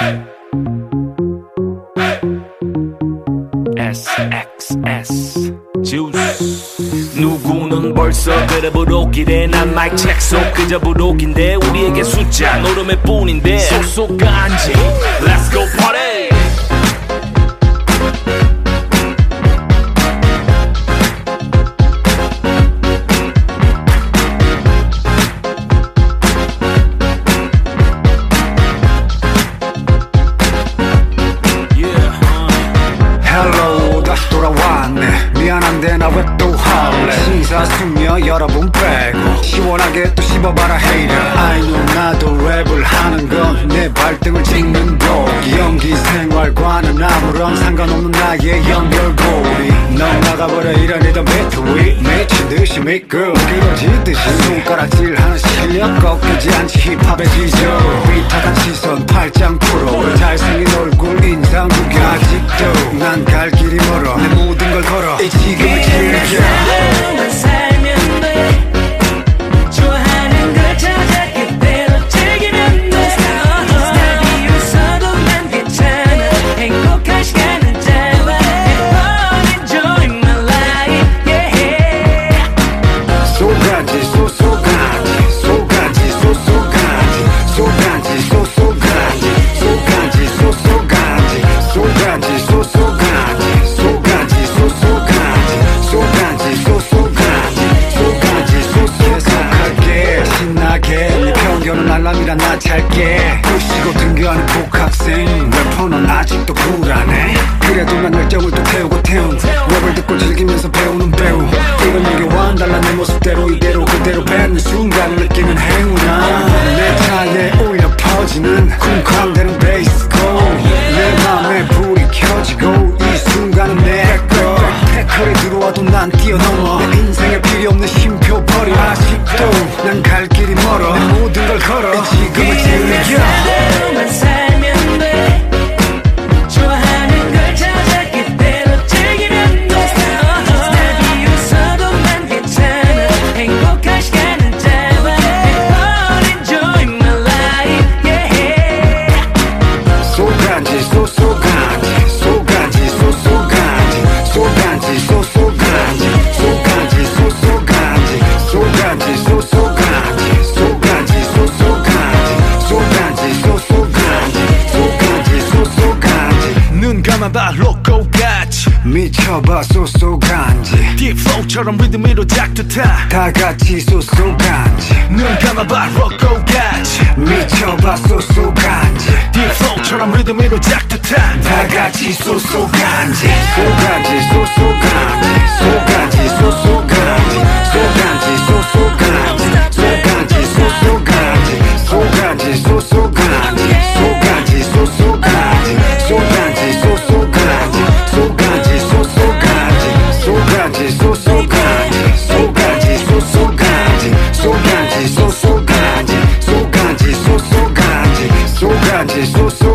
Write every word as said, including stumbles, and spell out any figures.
에스엑스에스 주스. 누구는 벌써 그래 부록이래. 난 마이크 체크 속 그저 부록인데 우리에게 숫자 노름일 뿐인데 소속간지 Let's go party. 미안한데 나 왜 또 할래. 신사숙녀 여러분 빼고 시원하게 또 씹어봐라 hater. I know 나도 랩을 하는 건 내 발등을 찍는 곡. 연기 생활과는 아무런 상관없는 나의 연결고리. 넌 나가버려 이런 리듬 배터리 미친 듯이 미끄러 끌어지듯이 손가락질하는 실력 꺾이지 않지 힙합의 지조. 위탁한 시선 팔짱 풀어 잘생긴 얼굴 인상 구겨. 아직도 난 갈 길이 멀어. 내 모든 걸 걸어 이 지금을 즐겨. 하루만 살면 돼. 좋아하는 걸 찾아 그대로 즐기면 돼. 날 비웃어도 난 괜찮아. 행복한 시간은 짧아. Enjoy my life, yeah. 소간지 소소간지 소간지 소소간지 소간지 소소간지 소간지 소소간지 소간지 소소간지 소간지 소소간지 소간지 소소간지 소간지 소소. 계속할게 신나게 네 편견은 알람이라 나 잘게. 부시고 등교하는 복학생 래퍼는 아직도 불안해. 그래도 난 열정을 또 태우고 태운 랩을 듣고 즐기면서 배우는 배우. 이런 얘기와는 달라 내 모습대로 이대로 그대로 뱉는 순간을 느끼는 행운아. 내 차에 울려 퍼지는 쿵쾅대는 베이스 내 맘에 불이 켜지고 이 순간은 내꺼. 태클이 들어와도 난 뛰어넘어. 내 인생에 필요 없는 쉼표 버려. 아직도 난 갈 길이 멀어. 내 모든 걸 걸어 이 지금을 즐겨. 하루만 살면 돼. 좋아하는 걸 찾아 그대로 즐기면 돼. 날 비웃어도 난 괜찮아. 행복한 시간은 짧아. Enjoy my life, yeah. 소간지 소소간지 소간지 소소간지 소간지 소소간지 소간지 소소간지 소간지 소소간지 소간지 소소간지 소간지 소소간지 소간지 소소간지. 눈 감아봐 로꼬같이 미쳐봐 소소간지 딥플로우처럼 리듬 위로 닥터타. 다 같이 소소간지 눈 감아봐 로꼬같이 미쳐봐 소소간지 딥플로우처럼 리듬 위로 닥터타. 다 같이 소소간지 소간지 소소간지 소간지 소소간지 소간지 소소간지 소간지 소소간지 소간지 소소간지 소간지 소소간지 소간지 소소간지 소간지 소소간지 소간지 소소간지 소간지 소소간지 소간지 소소간지 소간지 소소간지 소간지 소소